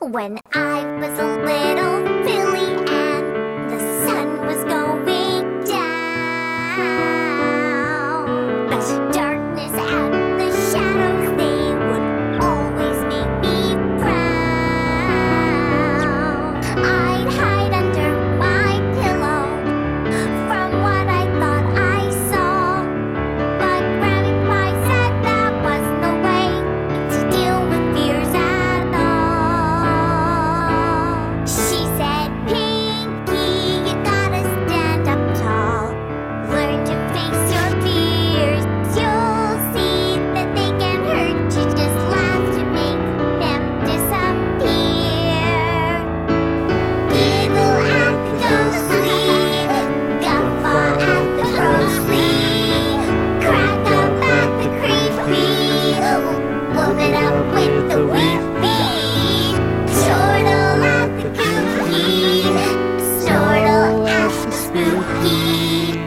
When I was a little filly and the sun was going down, the darkness and the shadows, they would always make me frown. I'd hide under my pillow from what I thought I saw, but Grandpa said that was no way to deal with fears at all. She said, Pinky, you gotta stand up tall. Learn to face your fears. You'll see that they can hurt you. Just laugh to make them disappear. Giggle at the ghostly, guffaw at the grossly, crack up at the creepy, whoop it up with the weepy, chortle at the kooky, snortle at the spooky.